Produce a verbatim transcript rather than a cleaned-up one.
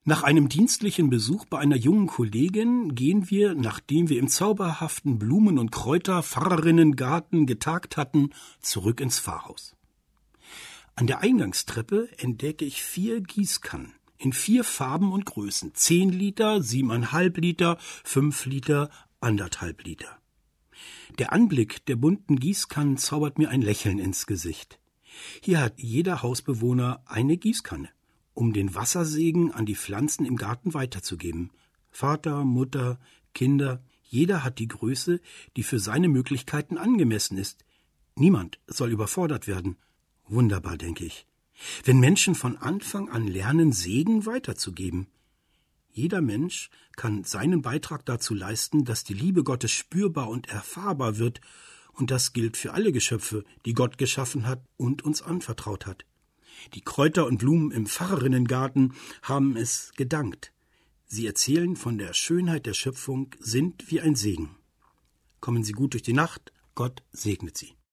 Nach einem dienstlichen Besuch bei einer jungen Kollegin gehen wir, nachdem wir im zauberhaften Blumen- und Kräuter-Pfarrerinnengarten getagt hatten, zurück ins Pfarrhaus. An der Eingangstreppe entdecke ich vier Gießkannen in vier Farben und Größen. Zehn Liter, siebeneinhalb Liter, fünf Liter, anderthalb Liter. Der Anblick der bunten Gießkannen zaubert mir ein Lächeln ins Gesicht. Hier hat jeder Hausbewohner eine Gießkanne, um den Wassersegen an die Pflanzen im Garten weiterzugeben. Vater, Mutter, Kinder, jeder hat die Größe, die für seine Möglichkeiten angemessen ist. Niemand soll überfordert werden. Wunderbar, denke ich. Wenn Menschen von Anfang an lernen, Segen weiterzugeben. Jeder Mensch kann seinen Beitrag dazu leisten, dass die Liebe Gottes spürbar und erfahrbar wird, und das gilt für alle Geschöpfe, die Gott geschaffen hat und uns anvertraut hat. Die Kräuter und Blumen im Pfarrerinnengarten haben es gedankt. Sie erzählen von der Schönheit der Schöpfung, sind wie ein Segen. Kommen Sie gut durch die Nacht, Gott segnet Sie.